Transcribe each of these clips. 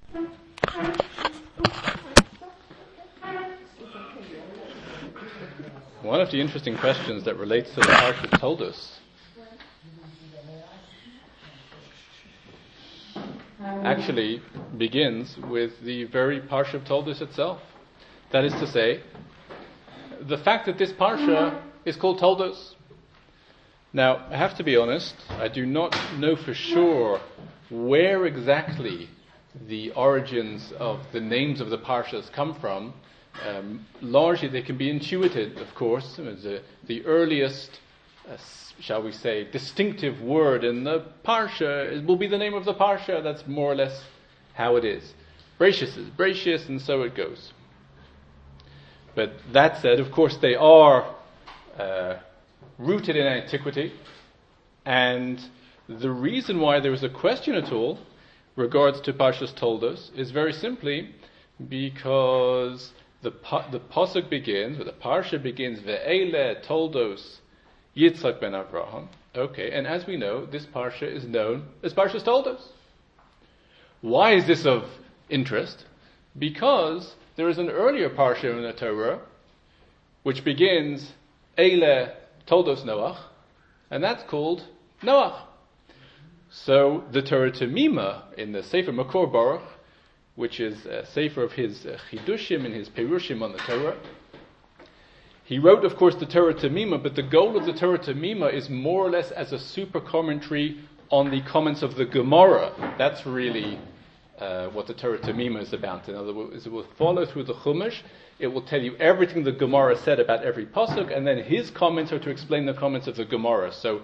One of the interesting questions that relates to the Parsha Toldos actually begins with the very Parsha of Toldos itself. That is to say, the fact that this Parsha is called Toldos. Now, I have to be honest, I do not know for sure where exactly the origins of the names of the Parshas come from. Largely they can be intuited, of course. The earliest, shall we say, distinctive word in the Parsha will be the name of the Parsha. That's more or less how it is. Bracious is Bracious, and so it goes. But that said, of course, they are rooted in antiquity, and the reason why there is a question at all regards to Parshas Toldos is very simply because the pasuk begins, or the parsha begins, Ve'ele Toldos Yitzchak ben Avraham. Okay, and as we know, this parsha is known as Parshas Toldos. Why is this of interest? Because there is an earlier parsha in the Torah which begins Eile Toldos Noach, and that's called Noach. So the Torah Temima in the Sefer Makor Baruch, which is a sefer of his chidushim and his perushim on the Torah, he wrote, of course, the Torah Temima, but the goal of the Torah Temima is more or less as a super commentary on the comments of the Gemara. That's really what the Torah Temima is about. In other words, it will follow through the Chumash. It will tell you everything the Gemara said about every pasuk, and then his comments are to explain the comments of the Gemara. So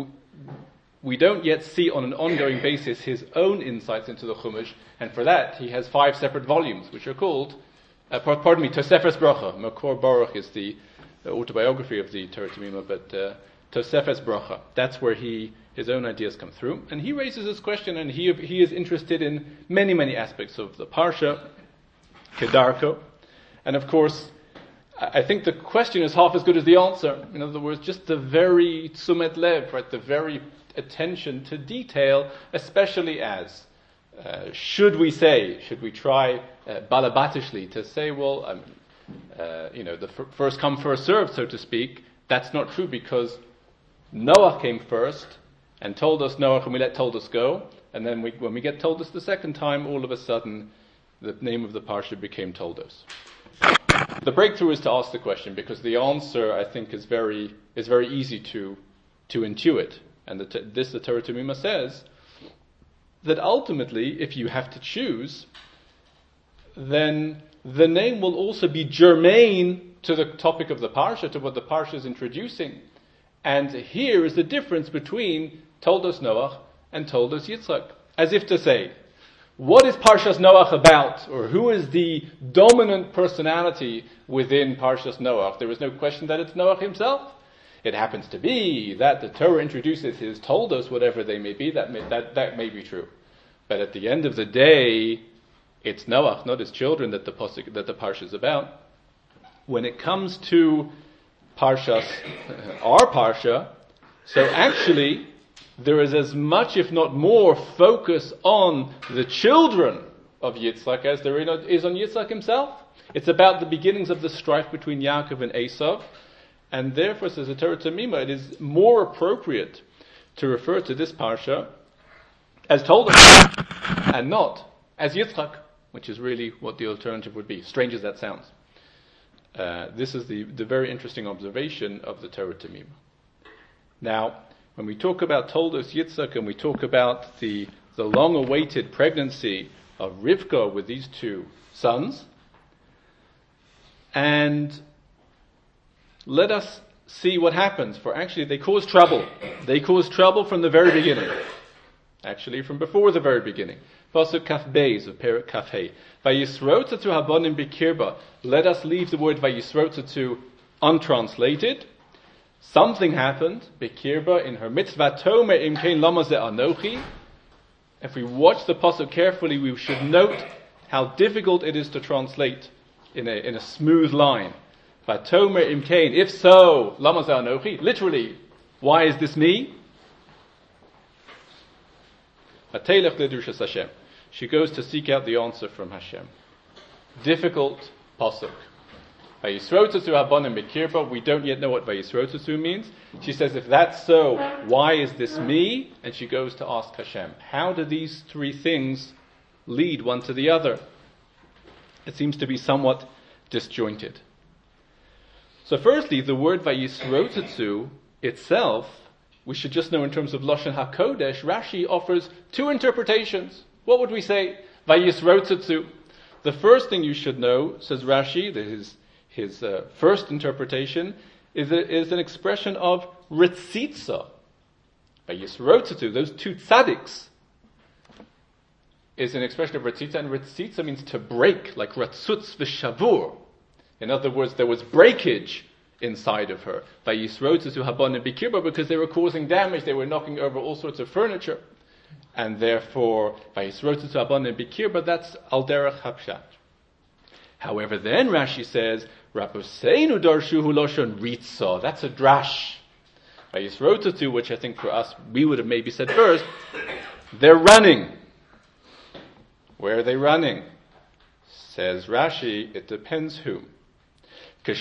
we don't yet see on an ongoing basis his own insights into the Chumash, and for that he has 5 separate volumes, which are called, Tosefes Bracha. Makor Baruch is the autobiography of the Torah Temima, but Tosefes Bracha. That's where his own ideas come through, and he raises this question, and he is interested in many, many aspects of the Parsha, Kedarko, and of course, I think the question is half as good as the answer. In other words, just the very tzumet lev, right, the very attention to detail, especially as, should we try balabatishly to say, well, the first come, first served, so to speak. That's not true, because Noah came first and told us Noah, and we let Toldos go, and then when we get Toldos the second time, all of a sudden the name of the parsha became Toldos. The breakthrough is to ask the question, because the answer, I think, is very easy to intuit. And the Torah Temima says that ultimately, if you have to choose, then the name will also be germane to the topic of the parsha, to what the parsha is introducing. And here is the difference between Toldos Noach and Toldos Yitzchak. As if to say, what is Parshas Noach about? Or who is the dominant personality within Parshas Noach? There is no question that it's Noach himself. It happens to be that the Torah introduces his Toldos, whatever they may be, that may be true. But at the end of the day, it's Noach, not his children, that the parsha is about. When it comes to Parshas, our parsha, so actually there is as much, if not more, focus on the children of Yitzchak as there is on Yitzchak himself. It's about the beginnings of the strife between Yaakov and Esav, and therefore, says the Torah Temima, it is more appropriate to refer to this parsha as Toldos and not as Yitzchak, which is really what the alternative would be, strange as that sounds. This is the very interesting observation of the Torah Temima. Now, when we talk about Toldos Yitzchak, and we talk about the long-awaited pregnancy of Rivka with these 2 sons, and let us see what happens, for actually they cause trouble. They cause trouble from the very beginning. Actually, from before the very beginning. Pasuk Kaf Beis of Perek Kaf Hey. Vayisrotzatu habonim bikirba. Let us leave the word Vayisrotzatu untranslated. Something happened, bikirba, in her mitzvah tomer imkein lama ze anochi. If we watch the pasuk carefully, we should note how difficult it is to translate in a smooth line. Vatomer imkein, if so, lama ze anochi. Literally, why is this me? Vatelech ledushas Hashem. she goes to seek out the answer from Hashem. Difficult pasuk. Vayisrotatsu habonim b'kirba. We don't yet know what Vayisrotatsu means. She says, if that's so, why is this me? And she goes to ask Hashem. How do these three things lead one to the other? It seems to be somewhat disjointed. So firstly, the word Vayisrotatsu itself, we should just know in terms of Lashon HaKodesh, Rashi offers two interpretations. What would we say? Vayisrotatsu. The first thing you should know, says Rashi, that his first interpretation is an expression of ritzitza. Vayisrotatsu, those two tzaddiks, is an expression of ritzitza, and ritzitza means to break, like ratzutz v'shavur. In other words, there was breakage inside of her. Vayisrotatsu habonim b'kirba, because they were causing damage, they were knocking over all sorts of furniture. And therefore, Vayisrotatsu habonim b'kirba, that's al derech hapshat. However, then Rashi says, Rabboseinu darshuhu loshon ritza. That's a drash. Vayisrotatsu, which I think for us, we would have maybe said first, they're running. Where are they running? Says Rashi, it depends who. When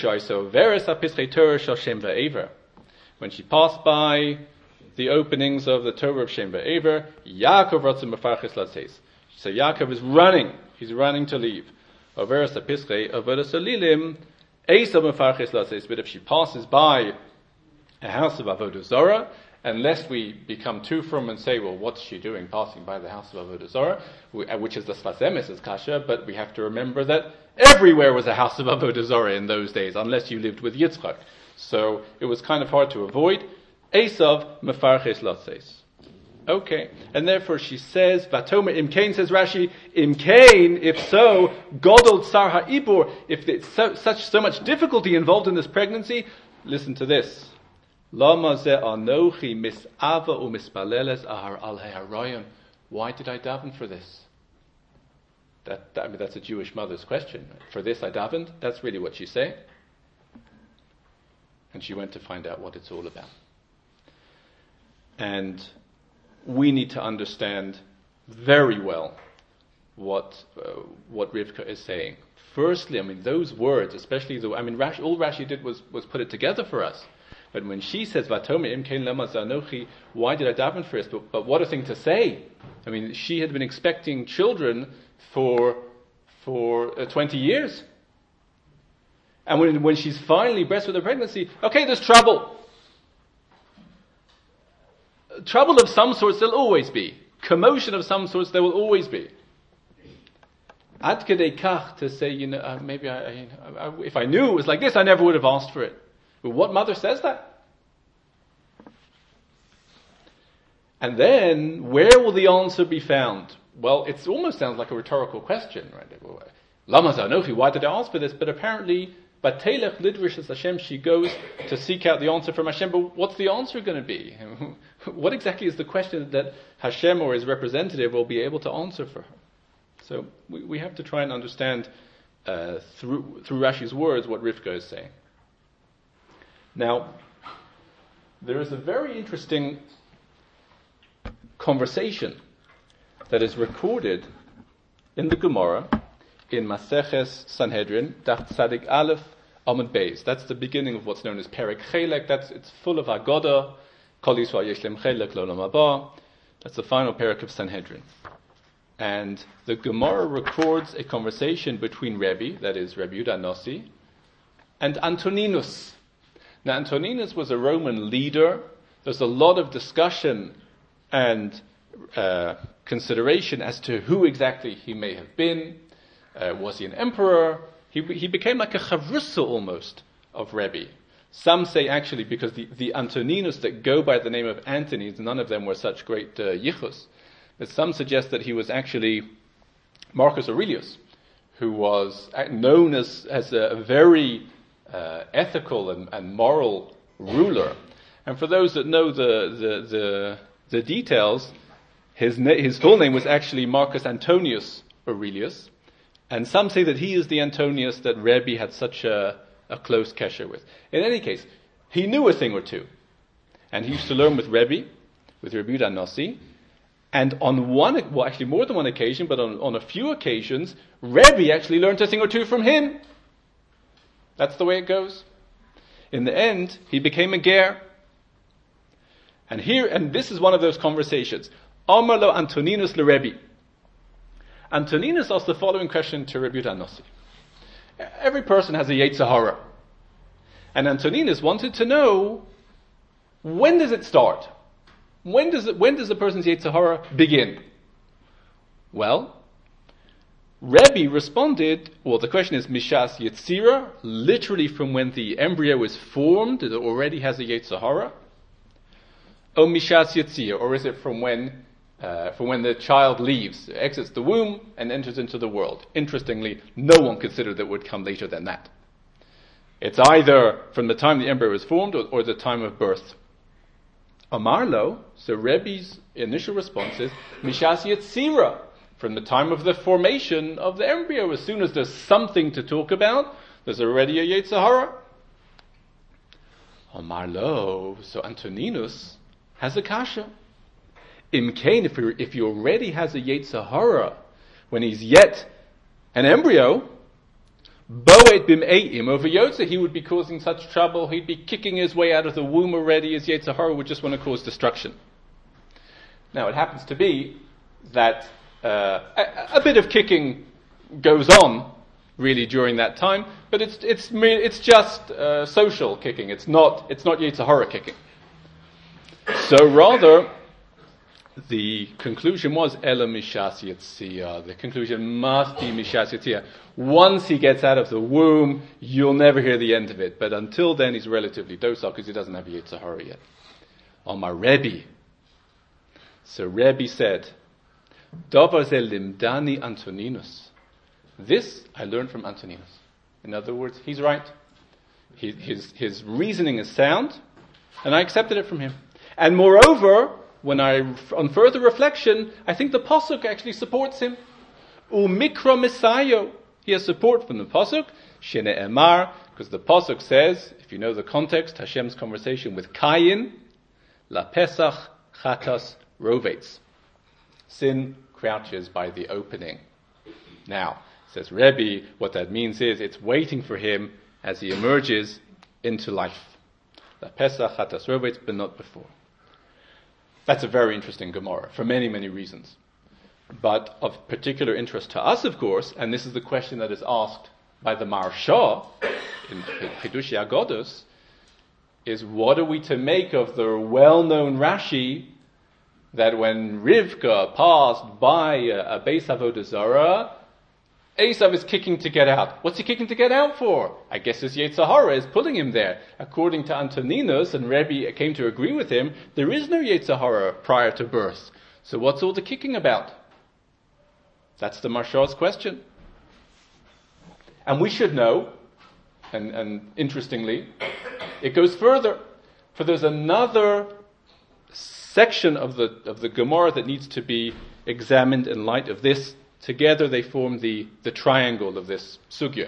she passed by the openings of the Torah of Shem Va'ever, Yaakov ratzu mefarches latzeis. So Yaakov is running. He's running to leave. Overas apischei, overas alilim, Esav mefarches latzeis. But if she passes by a house of Avodah Zarah, unless we become too firm and say, well, what's she doing passing by the house of Avodah Zarah, which is the Sfas Emes' kasha, but we have to remember that everywhere was a house of Avodah Zarah in those days, unless you lived with Yitzchak. So it was kind of hard to avoid. Esav mefarches latzeis. Okay, and therefore she says, Vatomer imkain, says Rashi, imkain, if so, godol tsar ha'ibur, if it's so much difficulty involved in this pregnancy, listen to this. Lama ze anochi mis'ava u'mispaleles ahar al ha'arayon. Why did I daven for this? That's a Jewish mother's question. For this I davened? That's really what she's saying. And she went to find out what it's all about. And we need to understand very well what Rivka is saying. Firstly, those words, especially Rashi, all Rashi did was put it together for us. But when she says, Vatomer imkein lama zanochi, why did I daven first? But what a thing to say. She had been expecting children for 20 years. And when she's finally blessed with a pregnancy, okay, there's trouble. Trouble of some sorts there'll always be. Commotion of some sorts there will always be. Ad kedei kach, to say, maybe if I knew it was like this, I never would have asked for it. But what mother says that? And then, where will the answer be found? Well, it almost sounds like a rhetorical question, right? Lama zanochi, why did I ask for this? But apparently, Batelech lidrish as Hashem, she goes to seek out the answer from Hashem. But what's the answer going to be? What exactly is the question that Hashem or his representative will be able to answer for her? So we have to try and understand through Rashi's words what Rivka is saying. Now, there is a very interesting conversation that is recorded in the Gemara in Maseches Sanhedrin, Daf Tzadik Aleph Amud Beis. That's the beginning of what's known as Perek Chelek. It's full of Agoda. Kol Yisrael Yesh Lehem Chelek L'Olam Haba. That's the final Perek of Sanhedrin. And the Gemara records a conversation between Rebbe, that is Rebbe Yehuda Nossi, and Antoninus. Now, Antoninus was a Roman leader. There's a lot of discussion and consideration as to who exactly he may have been. Was he an emperor? He became like a chavrusa almost of Rebbe. Some say actually because the Antoninus that go by the name of Antony, none of them were such great yichus. But some suggest that he was actually Marcus Aurelius, who was known as a very ethical and moral ruler. And for those that know the details, his full name was actually Marcus Antonius Aurelius, and some say that he is the Antonius that Rebbe had such a close kesher with. In any case, he knew a thing or two, and he used to learn with Rebbe Yehuda Nossi, And on actually more than one occasion, but on a few occasions, Rebbe actually learned a thing or two from him. That's the way it goes. In the end, he became a ger. And this is one of those conversations. Amar lo Antoninus le Rebbe. Antoninus asked the following question to Rebbe Nossi. Every person has a Yetzer Hara. And Antoninus wanted to know, when does it start? When does a person's Yetzer Hara begin? Well, Rebbe responded, the question is Mishas Yetzira, literally from when the embryo is formed, it already has a Yetzer Hara. O Mishas Yetzira, or is it from when the child leaves, exits the womb and enters into the world? Interestingly, no one considered that it would come later than that. It's either from the time the embryo is formed or the time of birth. Amarlo, so Rebbe's initial response is Mishas Yetzira, from the time of the formation of the embryo. As soon as there's something to talk about, there's already a Yetzer Hara. Amarlo, so Antoninus has a kasha. Imkain, if he already has a Yetzer Hara when he's yet an embryo, Boet bim'eim over Yotze, he would be causing such trouble, he'd be kicking his way out of the womb already, his Yetzer Hara would just want to cause destruction. Now it happens to be that a bit of kicking goes on really during that time, but it's just social kicking, it's not Yetzer Hara kicking. So rather, the conclusion was Ela Mishas Yetzia. The conclusion must be Mishas Yetzia. Once he gets out of the womb, you'll never hear the end of it. But until then, he's relatively docile because he doesn't have Yetzer Hara yet. On my Rebbe. So Rebbe said, Davar ze limdani Antoninus. This I learned from Antoninus. In other words, he's right. His reasoning is sound, and I accepted it from him. And moreover, on further reflection, I think the Pasuk actually supports him. Umikra Misayo. He has support from the Pasuk. Shene Emar, because the Pasuk says, if you know the context, Hashem's conversation with Cain, La Pesach Chatas Rovetz. Sin crouches by the opening. Now, says Rebbe, what that means is it's waiting for him as he emerges into life. La Pesach Chatas Rovetz, but not before. That's a very interesting Gemara, for many, many reasons. But of particular interest to us, of course, and this is the question that is asked by the Maharsha in Chidushei Agados, is what are we to make of the well-known Rashi that when Rivka passed by a Beis Avodah Zarah, Esav is kicking to get out. What's he kicking to get out for? I guess his Yetzer Hara is pulling him there. According to Antoninus, and Rebbe came to agree with him, there is no Yetzer Hara prior to birth. So what's all the kicking about? That's the Maharsha's question. And we should know, and interestingly, it goes further. For there's another section of the Gemara that needs to be examined in light of this. Together they form the triangle of this sugya.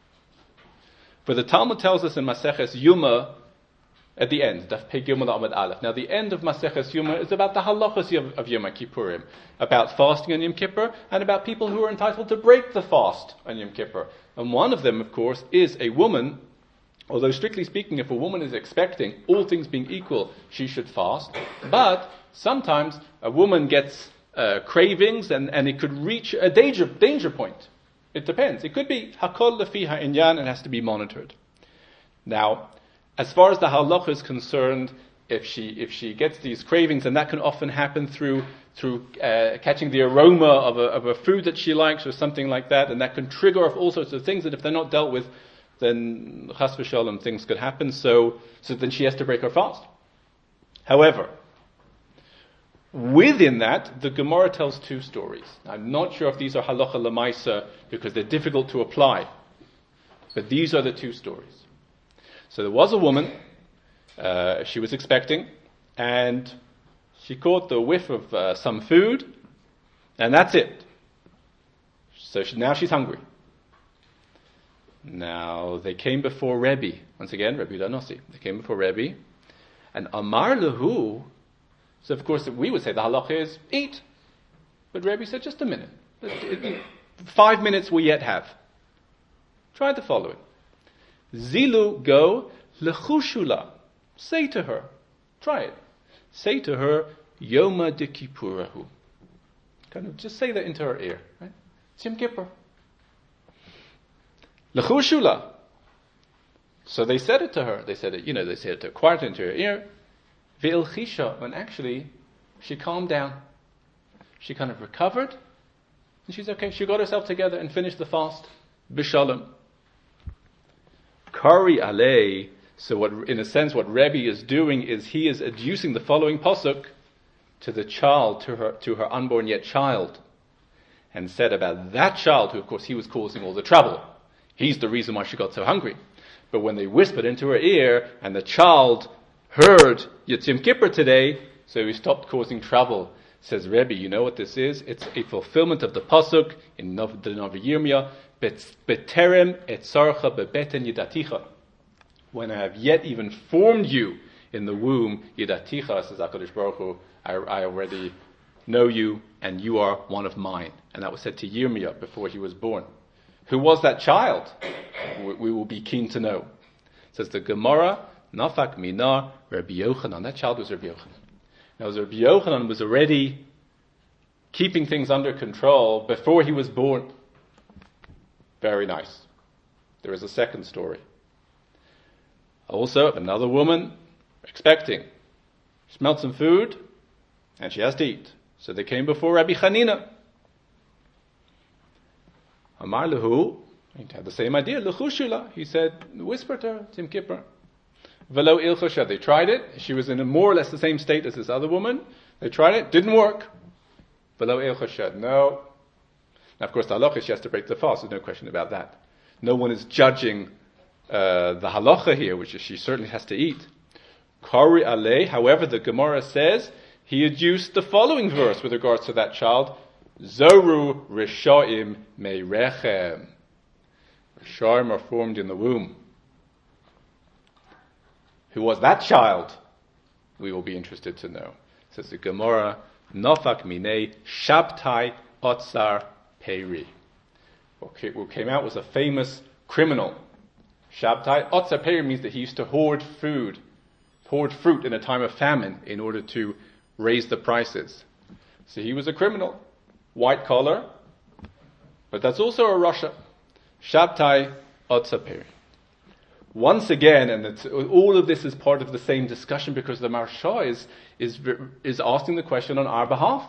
For the Talmud tells us in Maseches Yuma, at the end, Daf Pei Gimel Amud Aleph. Now the end of Maseches Yuma is about the halachas of Yom Kippurim, about fasting on Yom Kippur, and about people who are entitled to break the fast on Yom Kippur. And one of them, of course, is a woman. Although strictly speaking, if a woman is expecting, all things being equal, she should fast. But sometimes a woman gets cravings, and it could reach a danger point. It depends. It could be hakol lefi ha'inyan, and has to be monitored. Now, as far as the halacha is concerned, if she gets these cravings, and that can often happen through catching the aroma of a food that she likes or something like that, and that can trigger off all sorts of things that if they're not dealt with, then chas v'shalom things could happen. So then she has to break her fast. However, within that, the Gemara tells two stories. I'm not sure if these are halacha lemaisa because they're difficult to apply, but these are the two stories. So there was a woman, she was expecting, and she caught the whiff of some food, and that's it. So now she's hungry. Now they came before Rebbe, once again, Rebbe Nossi. They came before Rebbe, and Amar Lahu. So of course we would say the halacha is eat. But Rebbe said, just a minute. 5 minutes we yet have. Try the following. Zilu go lechushula. Say to her. Try it. Say to her, Yoma de Kippurahu. Kind of just say that into her ear. Right? Yom Kippur. Lechushula. So they said it to her. They said it to quiet into her ear. Ve'ilchisha. And actually, she calmed down. She kind of recovered. And she's okay. She got herself together and finished the fast. Bishalom. Kari alei. So in a sense, what Rebbe is doing is he is adducing the following pasuk to the child, to her unborn yet child, and said about that child, who of course he was causing all the trouble. He's the reason why she got so hungry. But when they whispered into her ear, and the child heard Yom Kippur today, so he stopped causing trouble. Says Rebbe, you know what this is? It's a fulfillment of the pasuk in the Navi Yirmiyah, Beterem etzarcha bebeten yidaticha. When I have yet even formed you in the womb, yidaticha, says HaKadosh Baruch Hu, I already know you, and you are one of mine. And that was said to Yirmiyah before he was born. Who was that child? We will be keen to know. It says the Gemara, Nafak Mina Rabbi Yochanan. That child was Rabbi Yochanan. Now, Rabbi Yochanan was already keeping things under control before he was born. Very nice. There is a second story. Also, another woman expecting. Smelled some food, and she has to eat. So they came before Rabbi Chanina. Amar lehu, he had the same idea, lechushula. He said, whisper to her, Yom Kippur. Velo ilchosha. They tried it. She was in a more or less the same state as this other woman. They tried it. Didn't work. Velo ilchosha. No. Now, of course, the halacha is she has to break the fast. There's no question about that. No one is judging the halacha here, which is she certainly has to eat. Kari alei. However, the Gemara says he adduced the following verse with regards to that child. Zoru rishaim meirechem. Rishaim are formed in the womb. Who was that child? We will be interested to know. Says the Gemara, Nafak minei Shabtai Otsar Peri. What came out was a famous criminal. Shabtai Otsar Peri means that he used to hoard fruit in a time of famine in order to raise the prices. So he was a criminal. White collar. But that's also a Rasha. Shabtai Otsar Peri. Once again, and all of this is part of the same discussion because the Maharsha is asking the question on our behalf.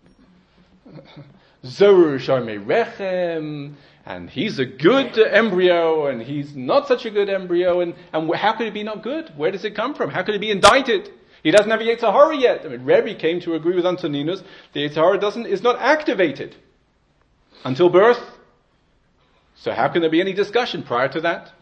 Zoru Sharmei Rechem, and he's a good embryo, and he's not such a good embryo, and how could it be not good? Where does it come from? How could it be indicted? He doesn't have a Yetzer Hara yet. I mean, Rebbe came to agree with Antoninus. The Yetzer Hara is not activated until birth. So how can there be any discussion prior to that?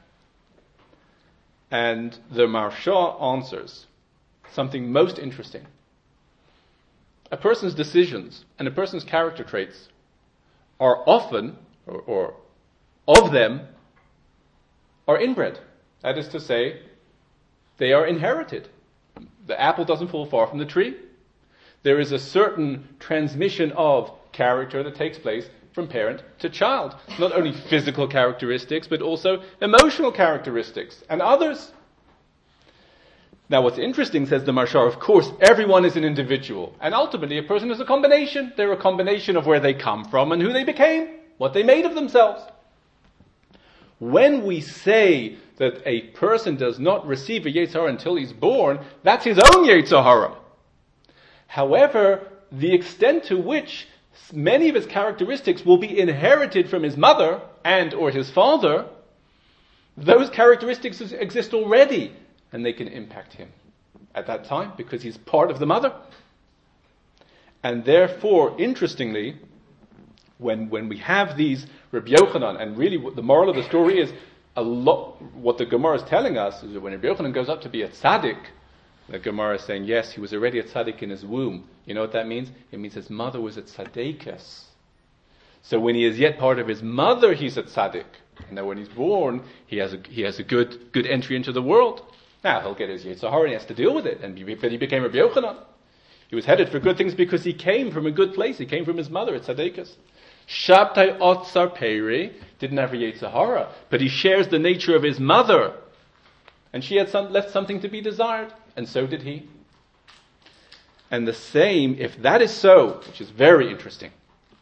And the Maharsha answers something most interesting. A person's decisions and a person's character traits are often, or of them, are inbred. That is to say, they are inherited. The apple doesn't fall far from the tree. There is a certain transmission of character that takes place from parent to child. Not only physical characteristics, but also emotional characteristics and others. Now what's interesting, says the Maharsha, of course, everyone is an individual. And ultimately a person is a combination. They're a combination of where they come from and who they became, what they made of themselves. When we say that a person does not receive a Yetzer Hara until he's born, that's his own Yetzer Hara. However, the extent to which many of his characteristics will be inherited from his mother and or his father, those characteristics exist already, and they can impact him at that time because he's part of the mother. And therefore, interestingly, when we have these Rabbi Yochanan, and really the moral of the story is what the Gemara is telling us is that when Rabbi Yochanan goes up to be a tzaddik, the Gemara is saying, yes, he was already a tzaddik in his womb. You know what that means? It means his mother was a tzaddikas. So when he is yet part of his mother, he's a tzaddik. And then when he's born, he has a good entry into the world. Now, he'll get his Yetzer Hara and he has to deal with it. But he became Rabbi Yochanan. He was headed for good things because he came from a good place. He came from his mother, at Tzaddikus. Shabtai Otzar Peri didn't have a Yetzer Hara, but he shares the nature of his mother. And she had left something to be desired, and so did he. And the same, if that is so, which is very interesting,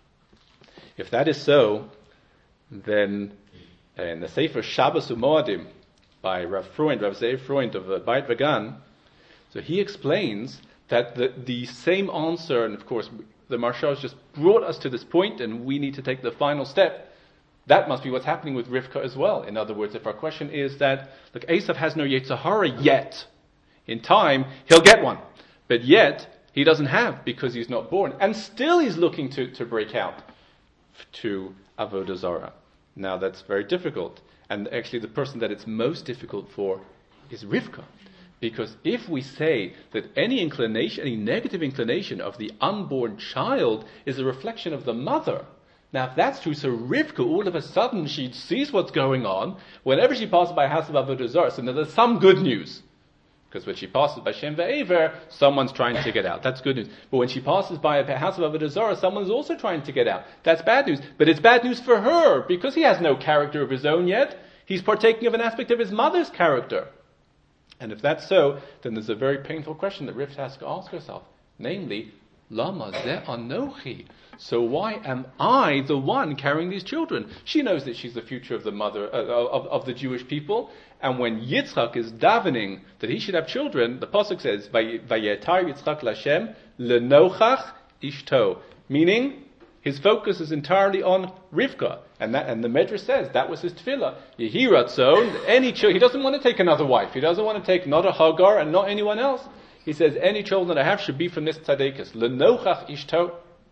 if that is so, then in the Sefer Shabbos U'Moadim by Rav Ze'ev Freund of Beit Vegan, so he explains that the same answer, and of course the Maharsha has just brought us to this point and we need to take the final step, that must be what's happening with Rivka as well. In other words, if our question is that, look, Esav has no Yetzer Hara yet, in time he'll get one, but yet he doesn't have because he's not born, and still he's looking to break out to Avodah Zarah. Now that's very difficult, and actually the person that it's most difficult for is Rivka. Because if we say that any negative inclination of the unborn child is a reflection of the mother, now if that's true, so Rivka, all of a sudden, she sees what's going on whenever she passes by a house of Avodah Zarah. So now there's some good news. Because when she passes by Shem Ve'ever, someone's trying to get out. That's good news. But when she passes by a house of Avodah Zarah, someone's also trying to get out. That's bad news. But it's bad news for her, because he has no character of his own yet. He's partaking of an aspect of his mother's character. And if that's so, then there's a very painful question that Rivka has to ask herself. Namely, Lama ze anochi. So why am I the one carrying these children? She knows that she's the future of the mother of the Jewish people. And when Yitzchak is davening that he should have children, the pasuk says, "Vayetar Yitzchak Lashem lenochach ishto," meaning his focus is entirely on Rivka, and the Medrash says that was his tefillah. Yehi ratzon, he doesn't want to take another wife. He doesn't want to take not a Hagar and not anyone else. He says any children that I have should be from this tzaddikus. Lenochach ishto.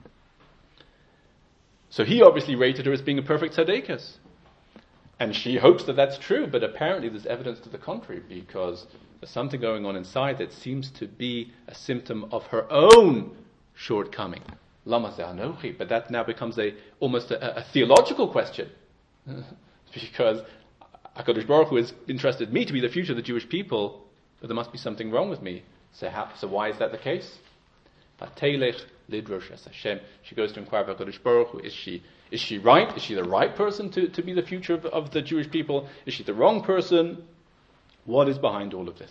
So he obviously rated her as being a perfect tzaddikus. And she hopes that that's true, but apparently there's evidence to the contrary, because there's something going on inside that seems to be a symptom of her own shortcoming. Lama ze anochi, but that now becomes almost a theological question. Because HaKadosh Baruch Hu has entrusted me to be the future of the Jewish people, but there must be something wrong with me. So why is that the case? Vatelech lidrosh es Hashem. She goes to inquire of HaKadosh Baruch Hu. Is she right? Is she the right person to be the future of the Jewish people? Is she the wrong person? What is behind all of this?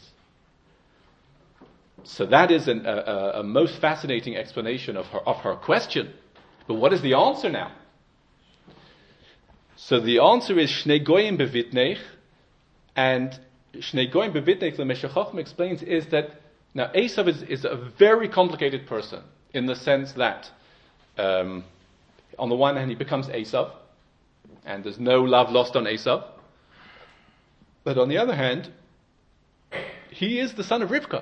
So that is a most fascinating explanation of her question. But what is the answer now? So the answer is Shnei Goyim bevitnech, and Shnei Goyim bevitnech, the Meshech Chochmah explains, is that now Esav is a very complicated person in the sense that on the one hand he becomes Esav, and there's no love lost on Esav. But on the other hand, he is the son of Rivka.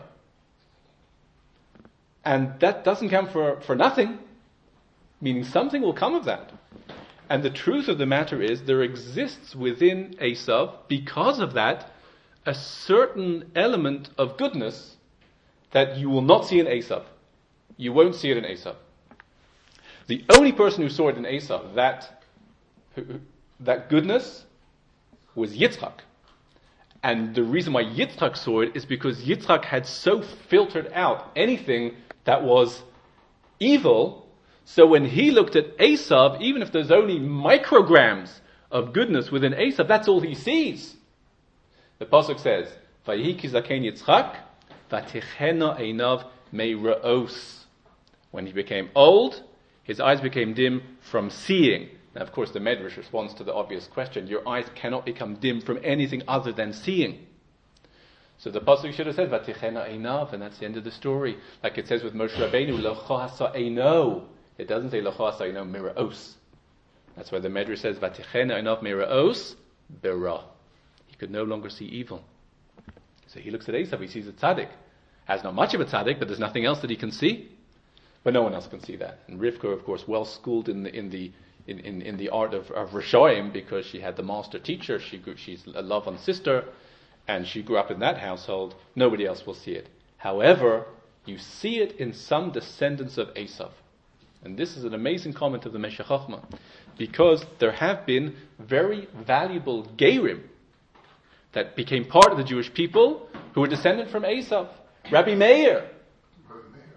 And that doesn't come for nothing, meaning something will come of that. And the truth of the matter is, there exists within Esav, because of that, a certain element of goodness that you will not see in Esav. You won't see it in Esav. The only person who saw it in Esav, that goodness, was Yitzchak. And the reason why Yitzchak saw it is because Yitzchak had so filtered out anything that was evil, so when he looked at Esav, even if there's only micrograms of goodness within Esav, that's all he sees. The pasuk says, "Vayihi ki zaken Yitzchak, vatichena einav meiraos." When he became old, his eyes became dim from seeing. Now, of course, the Medrash responds to the obvious question: your eyes cannot become dim from anything other than seeing. So the pasuk should have said "Vatichena einav," and that's the end of the story. Like it says with Moshe Rabbeinu, "Locho hasa eino." It doesn't say "Locho hasa eino miraos." That's why the Medrash says "Vatichena einav miraos bera." He could no longer see evil. So he looks at Esav. He sees a tzaddik. Has not much of a tzaddik, but there's nothing else that he can see. But no one else can see that. And Rivka, of course, well schooled in the art of Rishoyim, because she had the master teacher. She's a loved sister. And she grew up in that household. Nobody else will see it. However, you see it in some descendants of Esav. And this is an amazing comment of the Meshech Chochmah, because there have been very valuable Gerim that became part of the Jewish people who were descended from Esav. Rabbi Meir.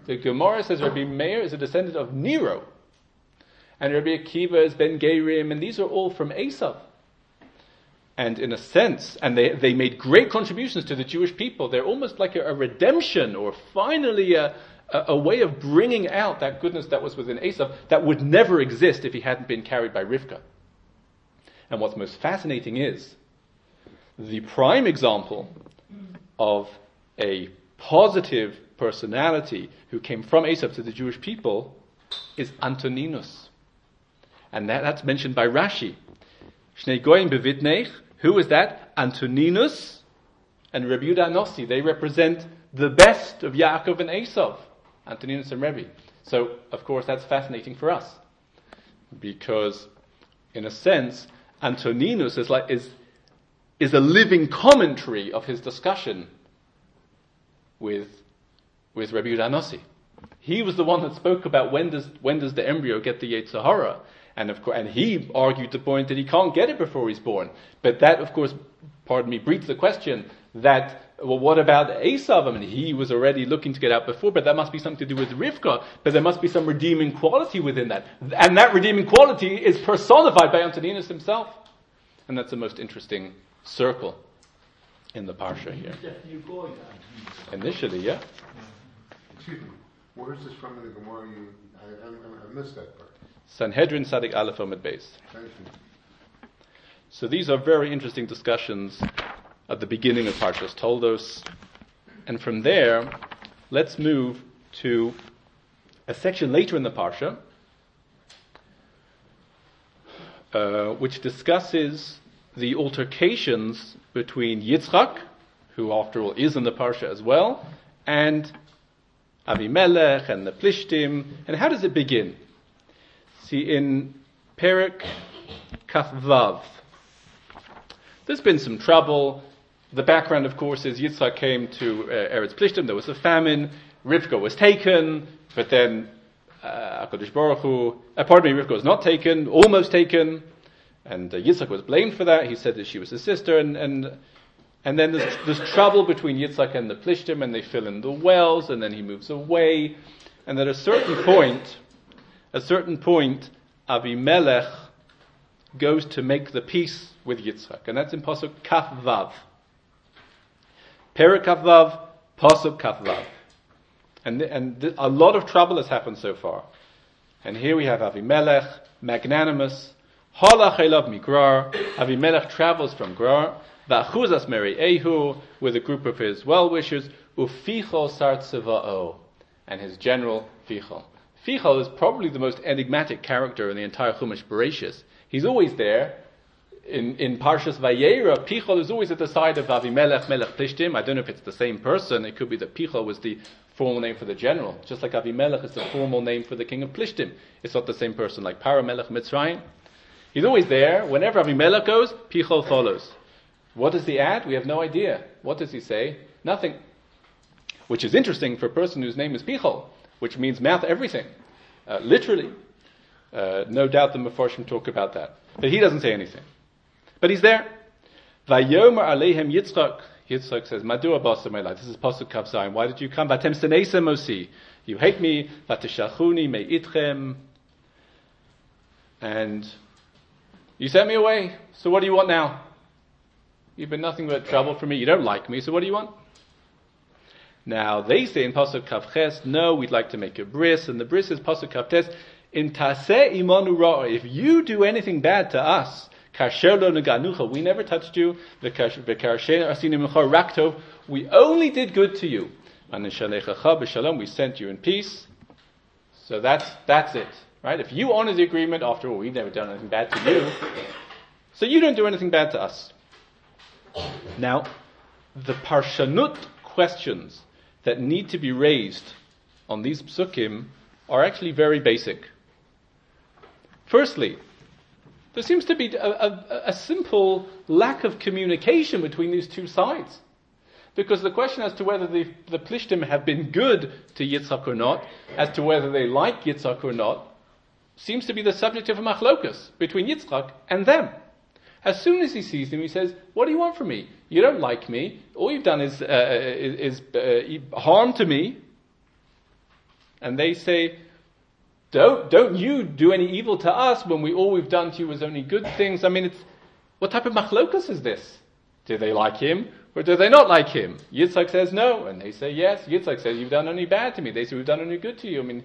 The Gemara says Rabbi Meir is a descendant of Nero. And Rabbi Akiva is Ben Gerim, and these are all from Esav. And in a sense, and they made great contributions to the Jewish people. They're almost like a redemption, or finally a way of bringing out that goodness that was within Esav that would never exist if he hadn't been carried by Rivka. And what's most fascinating is the prime example of a positive personality who came from Esav to the Jewish people is Antoninus. And that's mentioned by Rashi. Shnei Goyim bevitnech. Who is that? Antoninus and Rabbi Yehuda Anossi. They represent the best of Yaakov and Esav. Antoninus and Rebbe. So, of course, that's fascinating for us. Because, in a sense, Antoninus is a living commentary of his discussion with Rabbi Yehuda Anossi. He was the one that spoke about when does the embryo get the Yetzer Hara. And of course, and he argued the point that he can't get it before he's born. But that, of course, breeds the question that, well, what about Esav? I mean, he was already looking to get out before, but that must be something to do with Rivka. But there must be some redeeming quality within that. And that redeeming quality is personified by Antoninus himself. And that's the most interesting circle in the Parsha here. Initially, yeah. Excuse me, where is this from in the Gemara? I missed that part. Sanhedrin Sadik Aleph Omid Beis. Thank you. So these are very interesting discussions at the beginning of Parshas Toldos. And from there, let's move to a section later in the Parsha, which discusses the altercations between Yitzchak, who after all is in the Parsha as well, and Avimelech and the Plishtim. And how does it begin? See, in Perek Kaf Vav, there's been some trouble. The background, of course, is Yitzchak came to Eretz Plishtim. There was a famine. Rivka was taken, but then HaKadosh Baruch Hu, Rivka was not taken, almost taken, and Yitzchak was blamed for that. He said that she was his sister, and then there's trouble between Yitzchak and the Plishtim, and they fill in the wells, and then he moves away, and at a certain point, Avimelech goes to make the peace with Yitzchak, and that's in Pasuk Kaf Vav. Perek Kaf Vav, Pasuk Kaf Vav. And a lot of trouble has happened so far. And here we have Avimelech, magnanimous, Halach elav Migrar. Avimelech travels from Grar, V'achuzas Meri Ehu, with a group of his well-wishers, Ufichol Sar Tzeva'o, and his general Fichol. Fichol is probably the most enigmatic character in the entire Chumash Bereshis. He's always there. In Parshas Vayera, Pichol is always at the side of Avimelech, Melech Plishtim. I don't know if it's the same person. It could be that Pichol was the formal name for the general, just like Avimelech is the formal name for the king of Plishtim. It's not the same person, like Paramelech Mitzrayim. He's always there. Whenever Avimelech goes, Pichol follows. What does he add? We have no idea. What does he say? Nothing. Which is interesting for a person whose name is Pichol, which means mouth everything. Literally. No doubt the Mefarshim talk about that. But he doesn't say anything. But he's there. Vayomer Alehem Yitzchak. Yitzchak says, Madua Basamelai. This is Pasuk Kav Zayin. Why did you come? Vatem Seneisem Osi. You hate me. Vateshachuni Me'itchem. And you sent me away. So what do you want now? You've been nothing but trouble for me. You don't like me. So what do you want? Now they say in Pasuk Kav Ches, no, we'd like to make a bris. And the bris is Pasuk Kav Tes. In Taseh Imanu Ra'a. If you do anything bad to us, we never touched you. We only did good to you. We sent you in peace. So that's it. Right? If you honor the agreement, after all, we've never done anything bad to you. So you don't do anything bad to us. Now, the Parshanut questions that need to be raised on these psukim are actually very basic. Firstly, there seems to be a simple lack of communication between these two sides. Because the question as to whether the Plishtim have been good to Yitzchak or not, as to whether they like Yitzchak or not, seems to be the subject of a machlokus between Yitzchak and them. As soon as he sees them, he says, what do you want from me? You don't like me. All you've done is harm to me. And they say, don't you do any evil to us when all we've done to you was only good things. I mean, what type of machlokas is this? Do they like him or do they not like him? Yitzchak says no, and they say yes. Yitzchak says, you've done only bad to me. They say, we've done only good to you. I mean,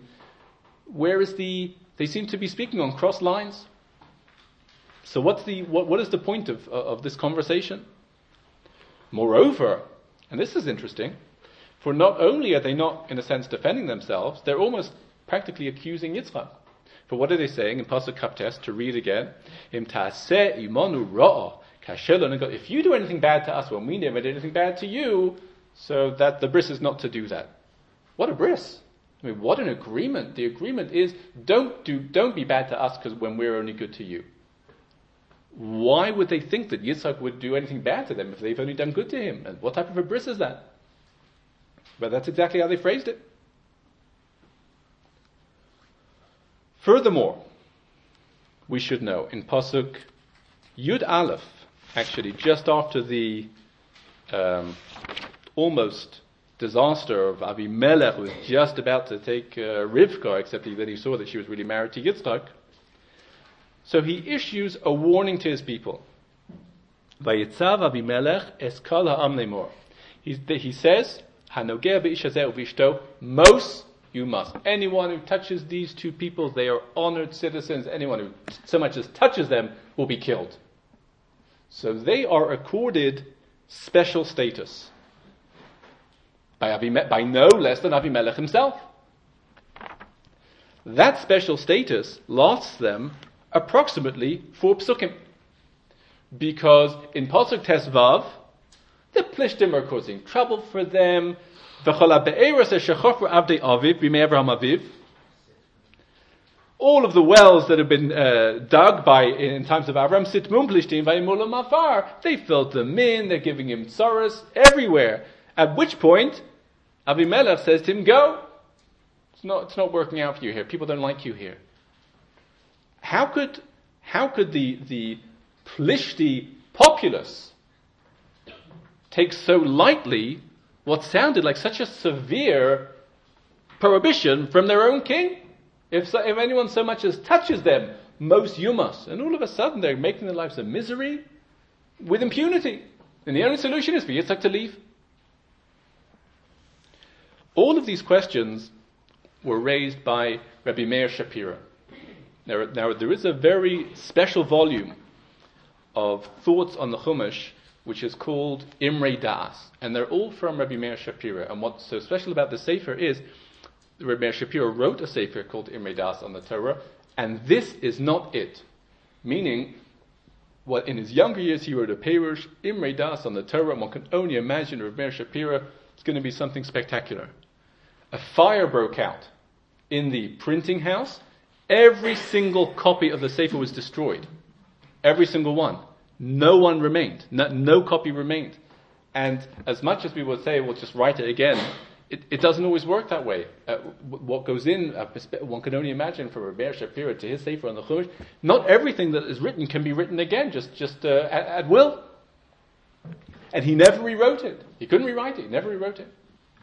they seem to be speaking on cross lines. So what is the point of this conversation? Moreover, and this is interesting, for not only are they not, in a sense, defending themselves, they're almost practically accusing Yitzchak. For what are they saying in Pasuk Kaptes, to read again? Im ta'aseh imanu ra'ah, if you do anything bad to us when we never did anything bad to you, so that the bris is not to do that. What a bris! I mean, what an agreement. The agreement is, don't be bad to us because when we're only good to you. Why would they think that Yitzchak would do anything bad to them if they've only done good to him? And what type of a bris is that? But that's exactly how they phrased it. Furthermore, we should know, in Pasuk Yud Aleph, actually just after the almost disaster of Avimelech, who was just about to take Rivka, except that he saw that she was really married to Yitzchak. So he issues a warning to his people. Vayitzav Avimelech es kol ha'am lemor. He says, Hanogeh be'ish hazeh u'vishto, Mos, you must. Anyone who touches these two people, they are honored citizens. Anyone who so much as touches them will be killed. So they are accorded special status by no less than Avimelech himself. That special status lasts them approximately 4 psukim. Because in Pasuk Tesvav, the Plishtim are causing trouble for them. All of the wells that have been dug in times of Avram, Sitmum Plishtim vayimul mafar, they filled them in, they're giving him tsaras everywhere. At which point, Avimelech says to him, go. It's not working out for you here. People don't like you here. How could the Plishti populace take so lightly what sounded like such a severe prohibition from their own king? If anyone so much as touches them, most you must. And all of a sudden they're making their lives a misery with impunity. And the only solution is for Yitzchak to leave. All of these questions were raised by Rabbi Meir Shapira. Now there is a very special volume of thoughts on the Chumash which is called Imrei Das, and they're all from Rabbi Meir Shapira. And what's so special about the Sefer is Rabbi Meir Shapira wrote a Sefer called Imrei Das on the Torah, and this is not it. Meaning, what in his younger years he wrote a Perush, Imrei Das on the Torah, and one can only imagine Rabbi Meir Shapira is going to be something spectacular. A fire broke out in the printing house. Every single copy of the Sefer was destroyed. Every single one. No one remained. No copy remained. And as much as we would say, we'll just write it again, it doesn't always work that way. What goes in, one can only imagine from Rabbi Shapira to his Sefer on the Chumash, not everything that is written can be written again, just at will. And he never rewrote it. He couldn't rewrite it. He never rewrote it.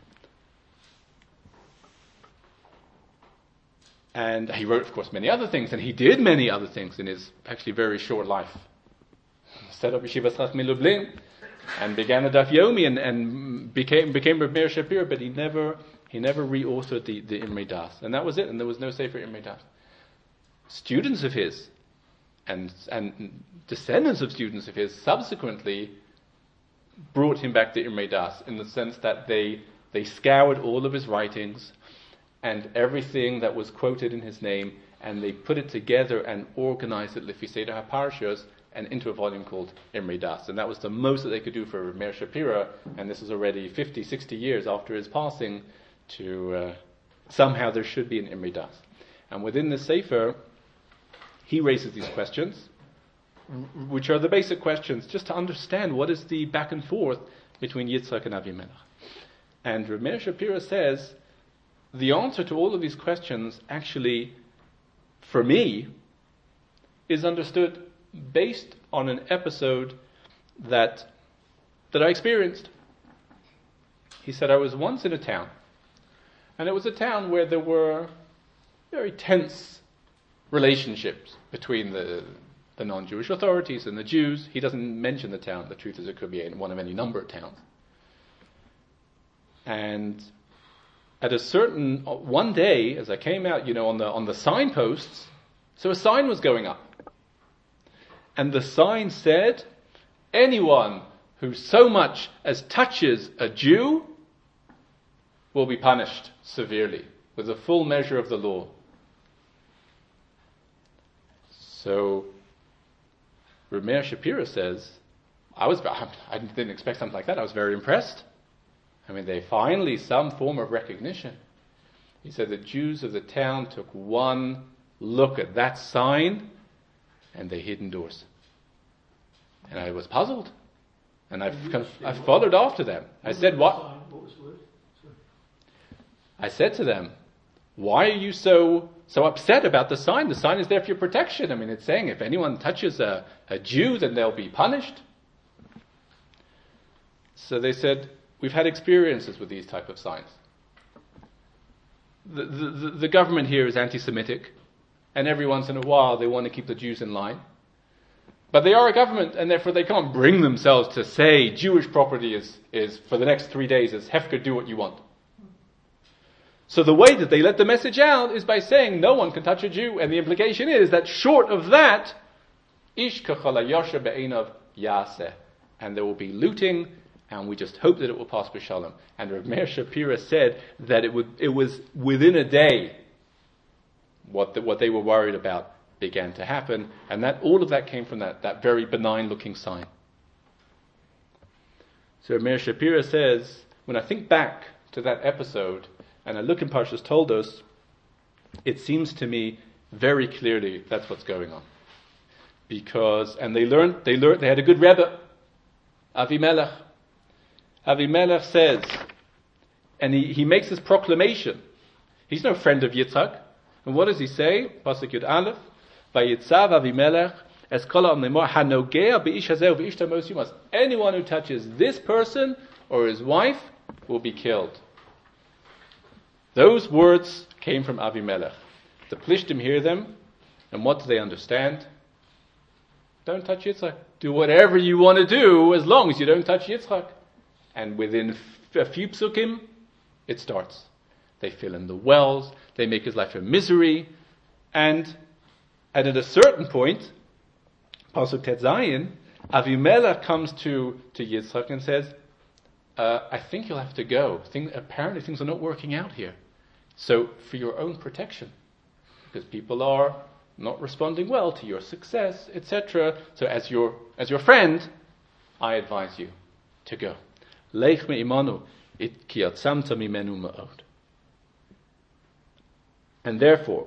And he wrote, of course, many other things, and he did many other things in his actually very short life. Set up Yeshivas Chachmei Lublin, and began a Daf Yomi, and became Reb Meir Shapira, but he never reauthored the Imrei Das, and that was it. And there was no Sefer Imrei Das. Students of his, and descendants of students of his, subsequently brought him back to Imrei Das, in the sense that they scoured all of his writings and everything that was quoted in his name, and they put it together and organized it Lefi Seder HaParshas and into a volume called Imrei Das. And that was the most that they could do for Reb Meir Shapira, and this is already 50, 60 years after his passing, to somehow there should be an Imrei Das. And within the Sefer, he raises these questions, which are the basic questions, just to understand what is the back and forth between Yitzchak and Avimelech. And Reb Meir Shapira says, the answer to all of these questions, actually, for me, is understood based on an episode that I experienced. He said, I was once in a town, And it was a town where there were very tense relationships between the non-Jewish authorities and the Jews. He doesn't mention the town. The truth is it could be one of any number of towns. And at one day, as I came out, on the signposts, so a sign was going up. And the sign said, anyone who so much as touches a Jew will be punished severely with the full measure of the law. So, Reb Meir Shapira says, I didn't expect something like that. I was very impressed. I mean, they finally some form of recognition. He said the Jews of the town took one look at that sign and they hid indoors. And I was puzzled. And I followed after them. I said, what? I said to them, why are you so upset about the sign? The sign is there for your protection. I mean, it's saying if anyone touches a Jew, then they'll be punished. So they said, we've had experiences with these type of signs. The government here is anti-Semitic, and every once in a while they want to keep the Jews in line. But they are a government, and therefore they can't bring themselves to say Jewish property is for the next 3 days is hefker, do what you want. So the way that they let the message out is by saying no one can touch a Jew, and the implication is that short of that, ish kachala yasher be'einav yaseh, and there will be looting, and we just hope that it will pass b'shalom. And Reb Meir Shapira said that it was within a day what they were worried about began to happen, and that all of that came from that very benign looking sign. So Reb Meir Shapira says, when I think back to that episode and I look in Parshas Toldos, it seems to me very clearly that's what's going on. Because, and they had a good Rebbe, Avimelech. Avimelech says, and he makes this proclamation. He's no friend of Yitzchak. And what does he say? Pasuk Yud Aleph, Vayitzav Avimelech es kol ha'am lemor hanogea b'ish hazeh u'b'ishto mos yumas. Anyone who touches this person or his wife will be killed. Those words came from Avimelech. The Plishtim hear them, and what do they understand? Don't touch Yitzchak. Do whatever you want to do as long as you don't touch Yitzchak. And within a few psukim, it starts. They fill in the wells, they make his life a misery, and at a certain point, Pasuk Tet Zayin, Avimelech comes to Yitzchak and says, I think you'll have to go. Apparently things are not working out here. So for your own protection, because people are not responding well to your success, etc. So as your friend, I advise you to go. Leich me'imanu it ki atzamta mimenu ma'od. And therefore,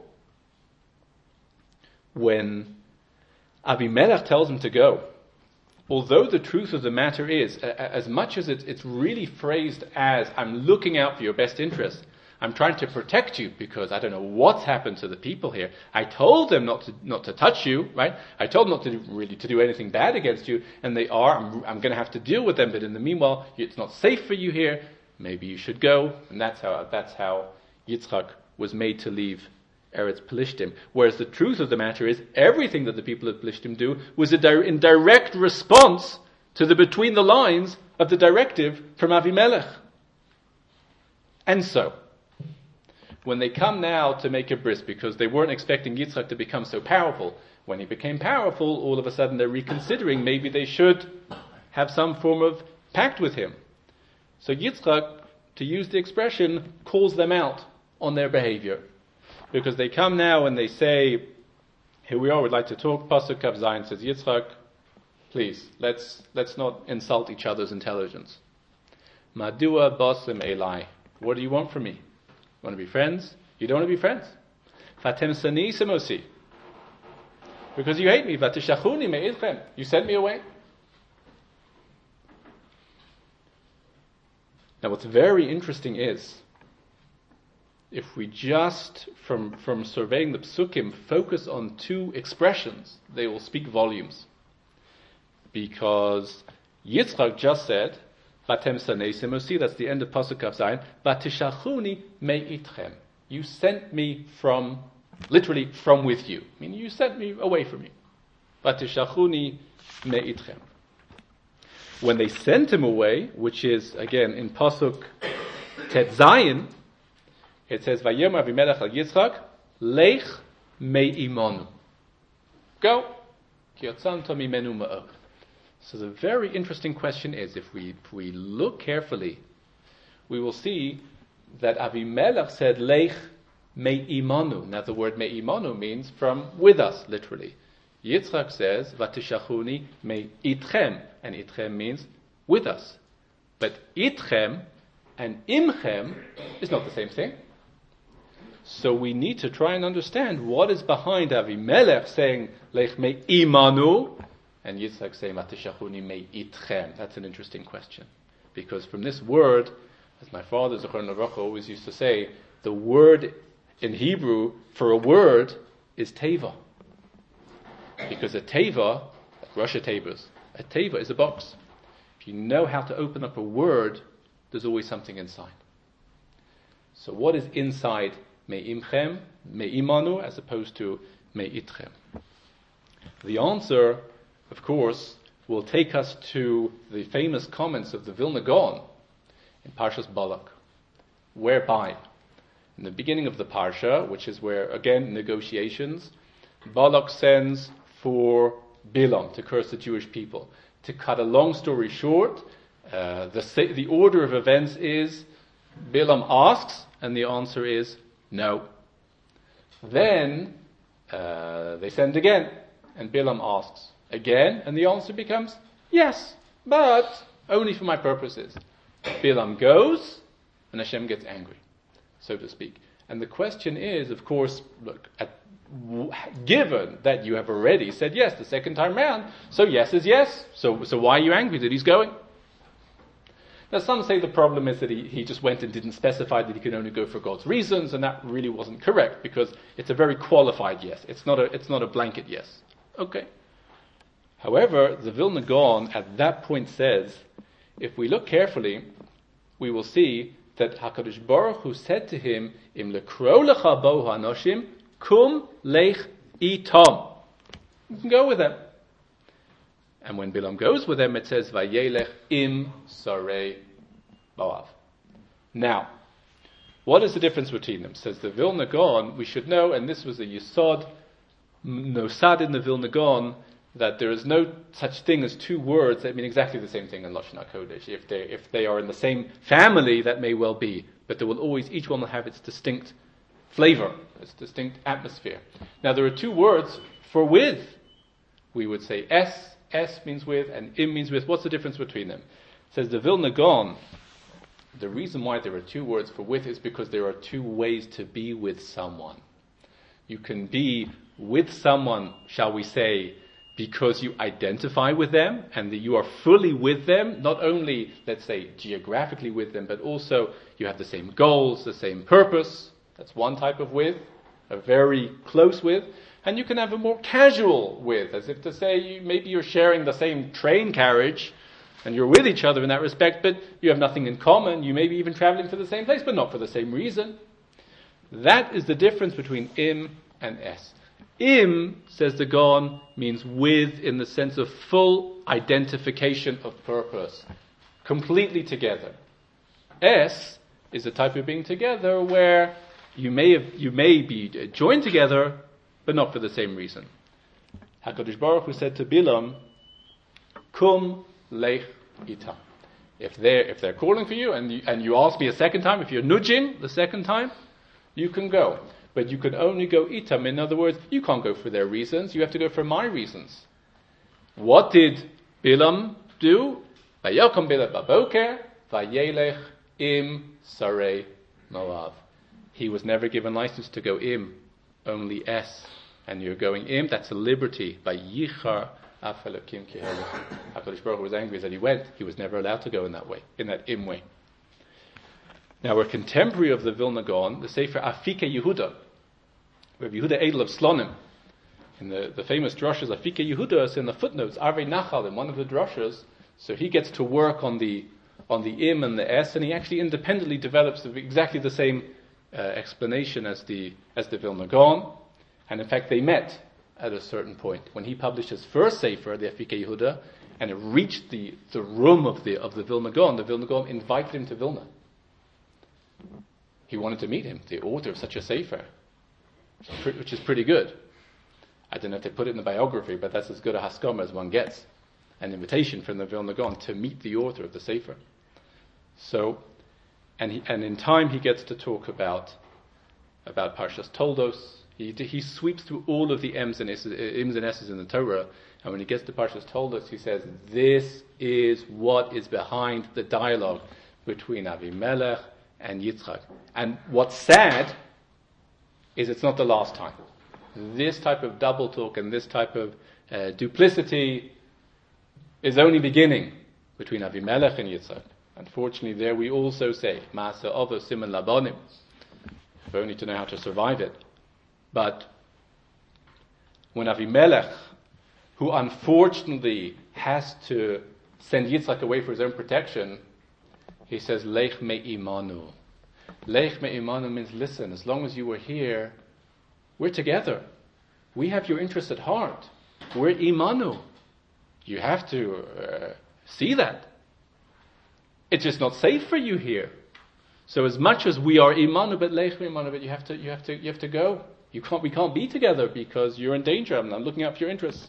when Avimelech tells him to go, although the truth of the matter is, as much as it's really phrased as, I'm looking out for your best interest, I'm trying to protect you because I don't know what's happened to the people here. I told them not to touch you, right? I told them not to do anything bad against you, and they are. I'm going to have to deal with them, but in the meanwhile, it's not safe for you here. Maybe you should go, and that's how Yitzchak was made to leave Eretz Pelishtim. Whereas the truth of the matter is, everything that the people of Pelishtim do was in direct response to the between the lines of the directive from Avimelech. And so, when they come now to make a bris, because they weren't expecting Yitzchak to become so powerful, when he became powerful, all of a sudden they're reconsidering maybe they should have some form of pact with him. So Yitzchak, to use the expression, calls them out on their behavior. Because they come now and they say, here we are, we'd like to talk. Pasuk Kav Zayin says, Yitzchak, please, let's not insult each other's intelligence. Madua basim elai. What do you want from me? You want to be friends? You don't want to be friends. Fatem sani semosi. Because you hate me. Vatishachuni me'idchem. You sent me away. Now what's very interesting is, if we just, from surveying the psukim, focus on two expressions, they will speak volumes. Because Yitzchak just said, Vatem sanesim osi, that's the end of Pasuk Kaf Zayin. Vatishalchuni me'itchem. You sent me from, literally, from with you. Meaning you sent me away from you. Vatishalchuni me'itchem. When they sent him away, which is, again, in Pasuk Tet Zayin, it says, Vayom Avimelech al Yitzchak, Lech me'imonu. Go. Ki yotzanto mimenu ma'od. So the very interesting question is, if we look carefully, we will see that Avimelech said, Lech me'imonu. Now the word me'imonu means from with us, literally. Yitzchak says, Vatishachuni me'itchem. And itchem means with us. But itchem and imchem is not the same thing. So we need to try and understand what is behind Avimelech saying, Lech me'imanu, and Yitzchak saying, Vatishachuni me'itchem. That's an interesting question. Because from this word, as my father, Zechron Levracha, always used to say, the word in Hebrew for a word is teva. Because a teva, like Rosh Tevas, a teva is a box. If you know how to open up a word, there's always something inside. So what is inside me'imchem, me'imanu, as opposed to me'itchem? The answer, of course, will take us to the famous comments of the Vilna Gaon in Parshas Balak, whereby, in the beginning of the Parsha, which is where, again, negotiations, Balak sends for Bilam to curse the Jewish people. To cut a long story short, the order of events is Bilam asks, and the answer is no. Then they send again, and Bilam asks again, and the answer becomes yes, but only for my purposes. Bilam goes, and Hashem gets angry, so to speak. And the question is, of course, look, given that you have already said yes the second time round, so yes is yes. So why are you angry that he's going? Now some say the problem is that he just went and didn't specify that he could only go for God's reasons, and that really wasn't correct because it's a very qualified yes. It's not a blanket yes. Okay. However, the Vilna Gaon at that point says, if we look carefully, we will see that HaKadosh Baruch Hu said to him, Im lekro lecha bo hanoshim, kum lech itom. You can go with them. And when Bilam goes with them, it says, Vayelech im sarei Moav. Now, what is the difference between them? Says the Vilna Gaon, we should know, and this was a yisod, nosad in the Vilna Gaon, that there is no such thing as two words that mean exactly the same thing in Lashon HaKodesh. If they are in the same family, that may well be, but there will always, each one will have its distinct flavor, its distinct atmosphere. Now there are two words for with. We would say S means with, and im means with. What's the difference between them? It says the Vilna Gaon, the reason why there are two words for with is because there are two ways to be with someone. You can be with someone, shall we say, because you identify with them and that you are fully with them, not only, let's say, geographically with them, but also you have the same goals, the same purpose. That's one type of with, a very close with. And you can have a more casual with, as if to say maybe you're sharing the same train carriage and you're with each other in that respect, but you have nothing in common. You may be even traveling to the same place, but not for the same reason. That is the difference between im and s. Im, says the Gaon, means with in the sense of full identification of purpose, completely together. S is a type of being together where you may be joined together, but not for the same reason. HaKadosh Baruch Hu said to Bilam, Kum lech itam. If they're calling for you and you ask me a second time, if you're nudging the second time, you can go. But you can only go itam. In other words, you can't go for their reasons. You have to go for my reasons. What did Bilam do? Vayokom Bilam baboker, vayelech im sarei Moav. He was never given license to go im, only s. And you're going im, that's a liberty. Vayichar af Elokim kihelech. HaKadosh Baruch Hu was angry that he went. He was never allowed to go in that way, in that im way. Now, a contemporary of the Vilna Gaon, the Sefer Afike Yehuda, Rabbi Yehuda Edel of Slonim, in the famous drushes, Afike Yehuda is in the footnotes, Arvei Nachal, in one of the drushes, so he gets to work on the on the im and the s, and he actually independently develops exactly the same explanation as the Vilna Gaon. And in fact, they met at a certain point when he published his first sefer, the Afikei Yehuda, and it reached the room of the Vilna Gaon. The Vilna Gaon invited him to Vilna. He wanted to meet him, the author of such a sefer, which is pretty good. I don't know if they put it in the biography, but that's as good a haskama as one gets. An invitation from the Vilna Gaon to meet the author of the sefer. So, and in time he gets to talk about Parshas Toldos. He sweeps through all of the M's and S's in the Torah, and when he gets to Parshas Toldos, he says, this is what is behind the dialogue between Avimelech and Yitzchak. And what's sad is it's not the last time. This type of double talk and this type of duplicity is only beginning between Avimelech and Yitzchak. Unfortunately, there we also say, Ma'aseh Avos Siman Labanim, if only to know how to survive it. But when Avimelech, who unfortunately has to send Yitzchak away for his own protection, he says, Lech me'imanu. Lech me'imanu means, listen, as long as you were here, we're together. We have your interests at heart. We're imanu. You have to see that. It's just not safe for you here. So as much as we are imanu, but lech me'imanu, but you have to go. We can't be together because you're in danger. I'm looking out for your interests.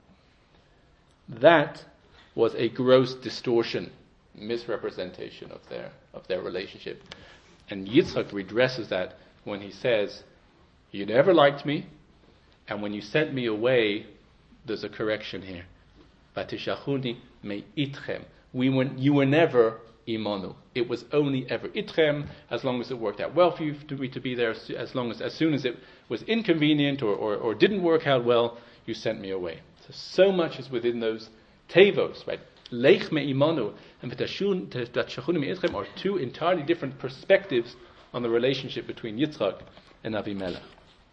That was a gross distortion, misrepresentation of their relationship. And Yitzchak redresses that when he says, you never liked me, and when you sent me away, there's a correction here. Vatishachuni me'itchem. You were never imanu. It was only ever itchem, as long as it worked out well for you to be there, as soon as it was inconvenient or didn't work out well, you sent me away. So much is within those tevos, right? Lech me'imanu and vatishachuni me'itchem are two entirely different perspectives on the relationship between Yitzchak and Avimelech.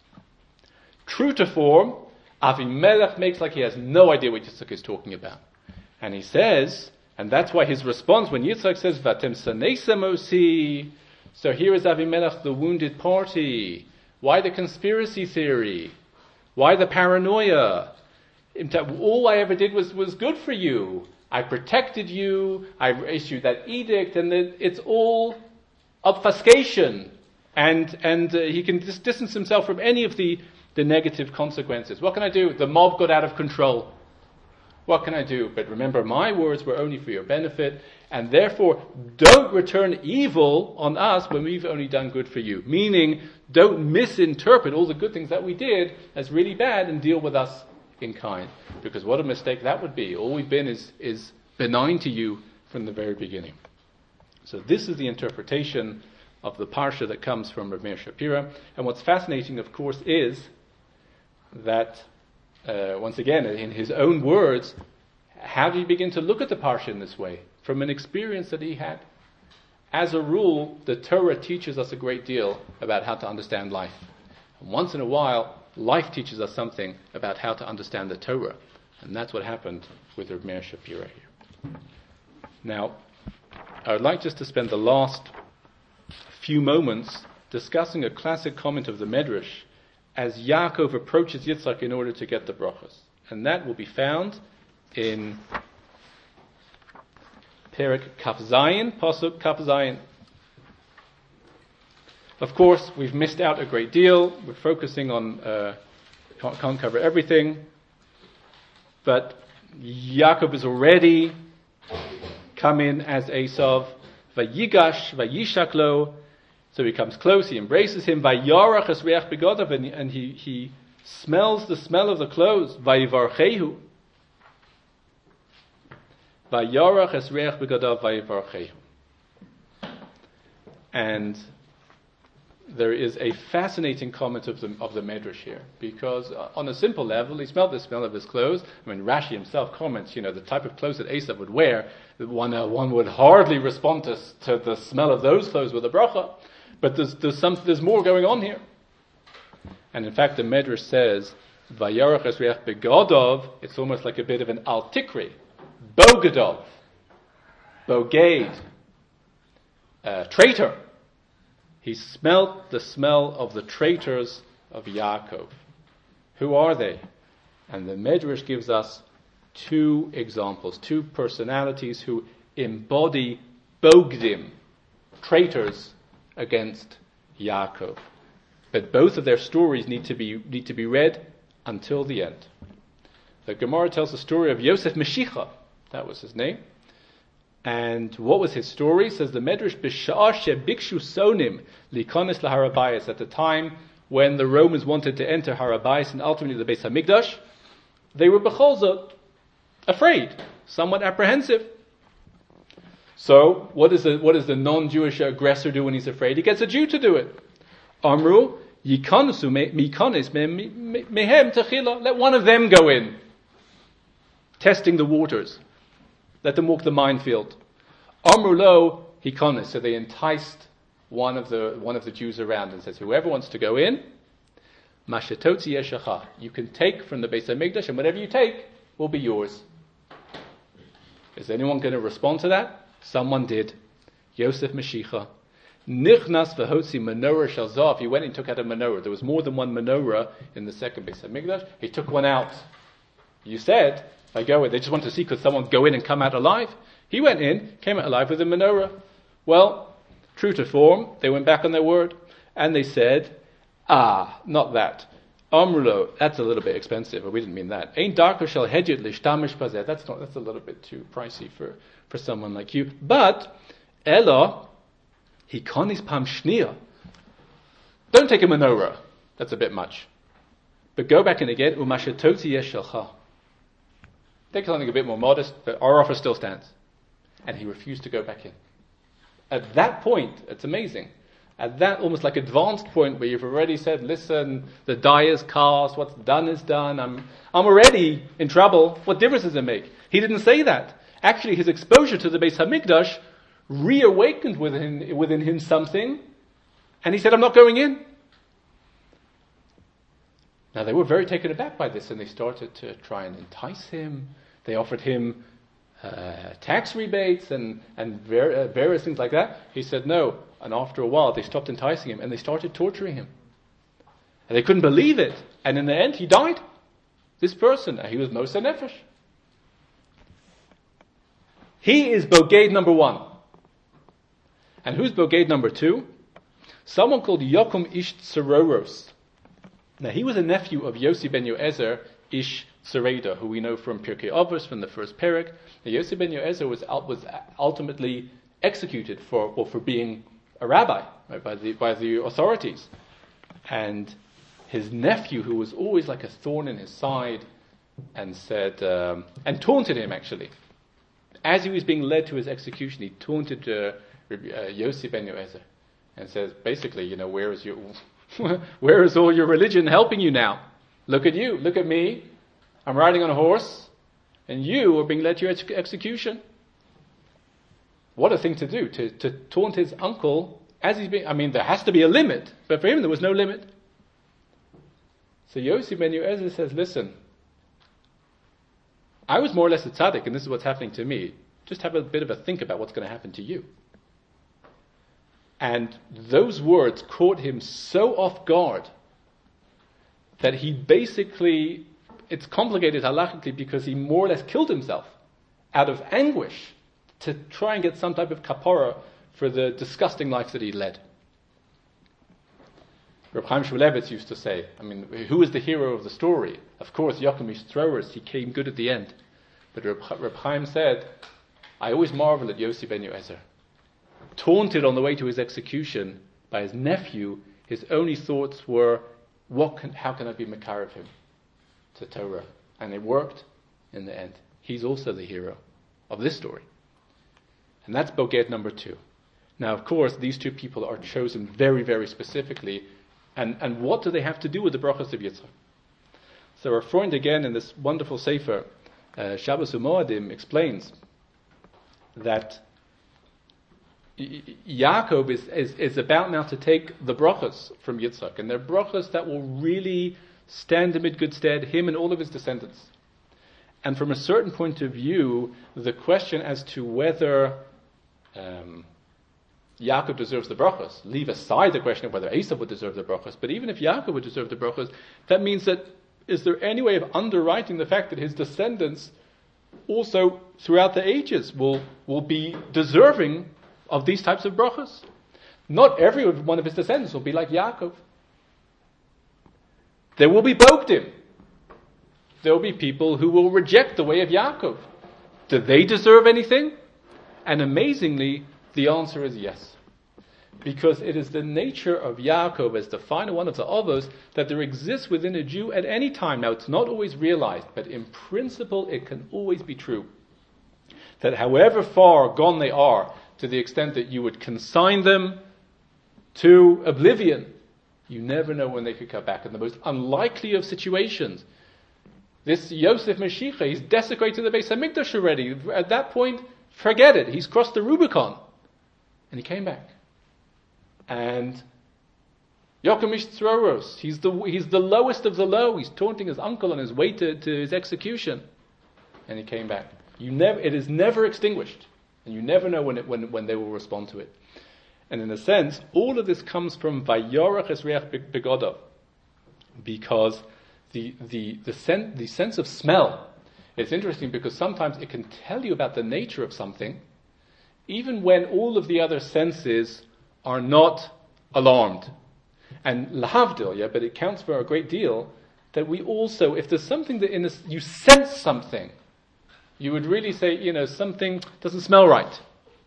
True to form, Avimelech makes like he has no idea what Yitzchak is talking about. And he says, and that's why his response when Yitzchak says, Vatem saneisem osi, so here is Avimelech, the wounded party. Why the conspiracy theory? Why the paranoia? All I ever did was good for you. I protected you, I issued that edict, and it's all obfuscation. And he can distance himself from any of the negative consequences. What can I do? The mob got out of control. What can I do? But remember, my words were only for your benefit, and therefore don't return evil on us when we've only done good for you. Meaning, don't misinterpret all the good things that we did as really bad and deal with us in kind. Because what a mistake that would be. All we've been is benign to you from the very beginning. So this is the interpretation of the parsha that comes from Rav Meir Shapira. And what's fascinating, of course, is that, once again, in his own words, how did he begin to look at the parsha in this way? From an experience that he had. As a rule, the Torah teaches us a great deal about how to understand life. And once in a while, life teaches us something about how to understand the Torah. And that's what happened with Rav Meir Shapira here. Now, I would like just to spend the last few moments discussing a classic comment of the Medrash as Yaakov approaches Yitzchak in order to get the brachos. And that will be found in Perek Kaf Zayin, Pasuk Kaf Zayin. Of course, we've missed out a great deal. We're focusing on, can't cover everything. But Yaakov is already come in as Esav. Vayigash, Vayishaklo. So he comes close, he embraces him. Vayarach es reach begodav, and he smells the smell of the clothes. Vayivarchehu. Vayarach es reach begodav, vayivarchehu. And there is a fascinating comment of the Medrash here, because on a simple level, he smelled the smell of his clothes. I mean, Rashi himself comments, the type of clothes that Esav would wear, one would hardly respond to the smell of those clothes with a bracha. But there's more going on here. And in fact, the Medrash says, Vayarach es reach begodov, it's almost like a bit of an al tikri, bogadov. Boged, traitor. He smelt the smell of the traitors of Yaakov. Who are they? And the Medrash gives us two examples, two personalities who embody Bogdim, traitors against Yaakov. But both of their stories need to be read until the end. The Gemara tells the story of Yosef Meshicha. That was his name. And what was his story? Says the Medrash, B'sha'ah shebikshu sonim likonis laHarabayis. At the time when the Romans wanted to enter Harabayis and ultimately the Beis Hamikdash, they were b'chol zot afraid, somewhat apprehensive. So, what does the non-Jewish aggressor do when he's afraid? He gets a Jew to do it. Amru yikanusu mikonis mehem techila. Let one of them go in, testing the waters. Let them walk the minefield. Amru lo hikonis. So they enticed one of the Jews around and says, whoever wants to go in, mashetotzi yeshacha. You can take from the Beis Hamikdash, and whatever you take will be yours. Is anyone going to respond to that? Someone did. Yosef Meshicha. Nichnas v'hotzi menorah shel zav. He went and took out a menorah. There was more than one menorah in the second Beis Hamikdash. He took one out. You said, if I go in, they just want to see could someone go in and come out alive. He went in, came out alive with a menorah. Well, true to form, they went back on their word, and they said, not that. Amrulo, that's a little bit expensive, but we didn't mean that. Ein darko shel hedjit lishtamish bazeh. That's a little bit too pricey for someone like you. But Ella, hikonis pam shnia. Don't take a menorah. That's a bit much. But go back in again. Umashetoti yeshelcha. Take something a bit more modest, but our offer still stands. And he refused to go back in. At that point, it's amazing. At that almost like advanced point where you've already said, listen, the die is cast, what's done is done, I'm already in trouble, what difference does it make? He didn't say that. Actually, his exposure to the Beis Hamikdash reawakened within him something, and he said, I'm not going in. Now they were very taken aback by this, and they started to try and entice him. They offered him tax rebates and various things like that. He said no, and after a while they stopped enticing him and they started torturing him. And they couldn't believe it. And in the end, he died. This person, he was Moser Nefesh. He is Boged number 1. And who's Boged number 2? Someone called Yokum Ish Tzeroros. Now he was a nephew of Yossi ben Yoezer Ish Tzereida, who we know from Pirkei Avos, from the first Perek. Now Yossi ben Yoezer was ultimately executed for being a rabbi, right, by the authorities. And his nephew, who was always like a thorn in his side, and said, and taunted him actually. As he was being led to his execution, he taunted Yossi ben Yoezer and says, basically, where is all your religion helping you now? Look at you, look at me. I'm riding on a horse, and you are being led to your execution. What a thing to do, to taunt his uncle as he's being... there has to be a limit, but for him there was no limit. So Yossi ben Yoezer says, listen, I was more or less a tzaddik, and this is what's happening to me. Just have a bit of a think about what's going to happen to you. And those words caught him so off guard that he basically... It's complicated halachically because he more or less killed himself out of anguish to try and get some type of kapara for the disgusting life that he led. Reb Chaim Shmulevitz used to say, who is the hero of the story? Of course, Yochum Ish Tzeroros, he came good at the end. But Reb Chaim said, I always marvel at Yossi ben Yoezer. Taunted on the way to his execution by his nephew, his only thoughts were, how can I be makar of him to Torah? And it worked in the end. He's also the hero of this story. And that's Boged number 2. Now, of course, these two people are chosen very, very specifically. And what do they have to do with the brachos of Yitzchak? So our friend again in this wonderful sefer, Shabbos U'Moadim, explains that Yaakov is about now to take the brachos from Yitzchak, and they're brachos that will really stand him in good stead, him and all of his descendants. And from a certain point of view, the question as to whether Yaakov deserves the brachos. Leave aside the question of whether Esav would deserve the brachos, but even if Yaakov would deserve the brachos, that means that is there any way of underwriting the fact that his descendants also throughout the ages will be deserving of these types of brachos? Not every one of his descendants will be like Yaakov. There will be Bogdim. There will be people who will reject the way of Yaakov. Do they deserve anything? And amazingly, the answer is yes. Because it is the nature of Yaakov as the final one of the Avos that there exists within a Jew at any time. Now, it's not always realized, but in principle, it can always be true. That however far gone they are, to the extent that you would consign them to oblivion, you never know when they could come back. In the most unlikely of situations, this Yosef Mashiach, he's desecrated the Beis HaMikdash already. At that point, forget it. He's crossed the Rubicon. And he came back. And Yochum Ish Tzroros, he's the lowest of the low. He's taunting his uncle on his way to his execution. And he came back. It is never extinguished. And you never know when they will respond to it. And in a sense, all of this comes from Vayorach es Reach Begodav. Because the sense of smell, it's interesting because sometimes it can tell you about the nature of something, even when all of the other senses are not alarmed. And lahavdil, but it counts for a great deal, that we also, if there's something that you sense something, you would really say, something doesn't smell right.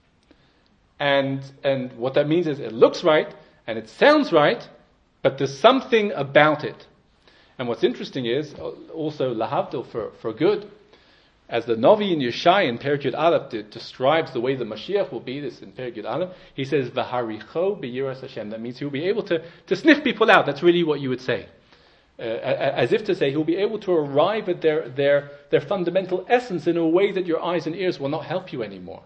And what that means is it looks right, and it sounds right, but there's something about it. And what's interesting is, also lahavdil for good, as the Navi in Yeshai in Perek Yud Aleph describes the way the Mashiach will be, this in Perek Yud Aleph, he says, V'haricho b'yiras Hashem. That means he'll be able to sniff people out. That's really what you would say. As if to say, he'll be able to arrive at their fundamental essence in a way that your eyes and ears will not help you anymore.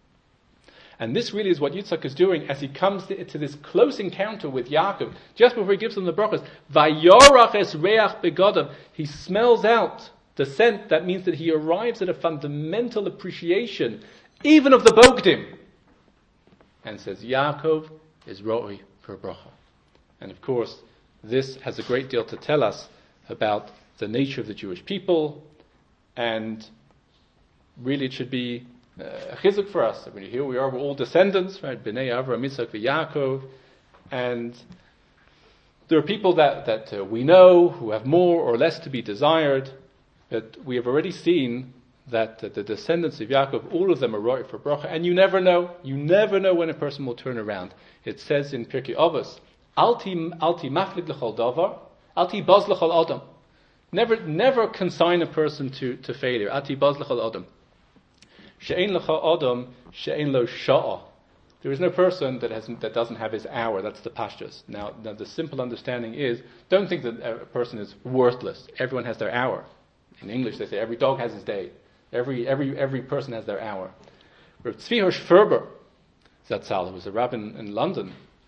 And this really is what Yitzchak is doing as he comes to this close encounter with Yaakov. Just before he gives them the brachos, Vayorach es reach begodav, he smells out the scent. That means that he arrives at a fundamental appreciation, even of the Bogdim, and says, Yaakov is roi for a bracha. And of course, this has a great deal to tell us about the nature of the Jewish people, and really it should be a chizuk for us. I mean, here we are, we're all descendants, right? Bnei Avraham, Yitzchak, Yaakov, and there are people that we know who have more or less to be desired, but we have already seen that the descendants of Yaakov, all of them are right for bracha, and you never know when a person will turn around. It says in Pirkei Avos, Alti maflid l'chol davar, alti baz l'chol adam. Never consign a person to failure. Alti baz l'chol adam. She'ein l'cha adam, she'ein lo sha'a. There is no person that doesn't have his hour. That's the pashtus. Now the simple understanding is, don't think that a person is worthless. Everyone has their hour. In English they say every dog has his day. Every person has their hour. Rav Tzvi Hirsch Ferber, Zatzal, who was a rabbi in London,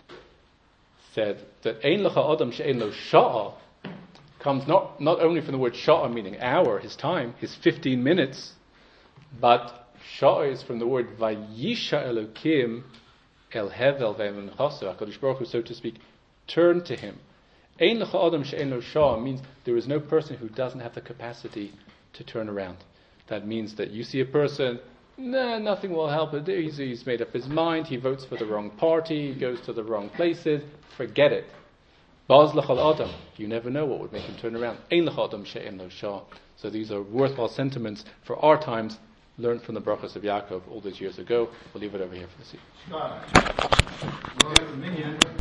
said that ein l'cha adam she'ein lo sha'a comes not only from the word sha'a, meaning hour, his time, his 15 minutes, but sha'a is from the word vayisha elokim el hevel ve'emunchasu. HaKadosh Baruch Hu, so to speak, turned to him. Ein l'cha adam she'ein lo sha'a means there is no person who doesn't have the capacity to turn around. That means that you see a person, nothing will help it. He's made up his mind, he votes for the wrong party, he goes to the wrong places, forget it. Baz l'chol adam, you never know what would make him turn around. Ein l'cha adam she'ein lo sha'a. So these are worthwhile sentiments for our times, learned from the brachos of Yaakov all those years ago. We'll leave it over here for this evening.